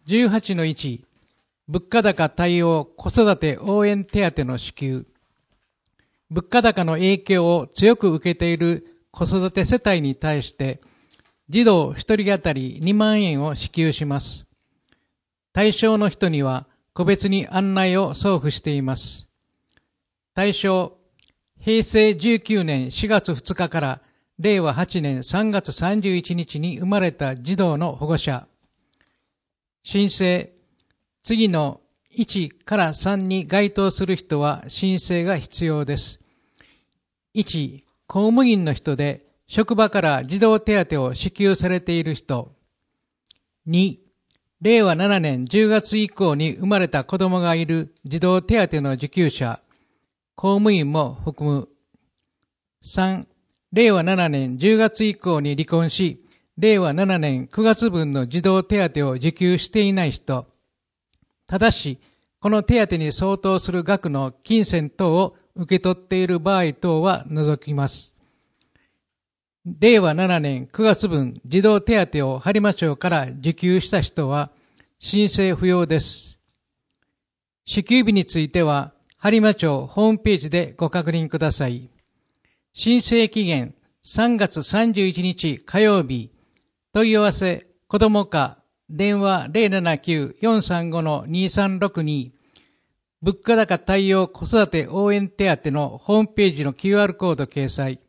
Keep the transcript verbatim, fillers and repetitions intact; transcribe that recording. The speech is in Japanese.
じゅうはちのいち、物価高対応子育て応援手当の支給。物価高の影響を強く受けている子育て世帯に対して、児童ひとり当たりにまんえんを支給します。対象の人には個別に案内を送付しています。対象、平成じゅうきゅうねんしがつふつかかられいわはちねんさんがつさんじゅういちにちに生まれた児童の保護者。申請、次のいちからさんに該当する人は申請が必要です。いち、公務員の人で職場から児童手当を支給されている人。に、れいわななねんじゅうがつ以降に生まれた子供がいる児童手当の受給者、公務員も含む。さん、れいわななねんじゅうがつ以降に離婚し、れいわななねんくがつぶんの児童手当を受給していない人。ただし、この手当に相当する額の金銭等を受け取っている場合等は除きます。れいわななねんくがつぶん児童手当を播磨町から受給した人は申請不要です。支給日については、播磨町ホームページでご確認ください。申請期限さんがつさんじゅういちにち火曜日。問い合わせ、子ども課、電話 ゼロななきゅう よんさんご にさんろくに。物価高対応子育て応援手当のホームページの キューアール コード掲載。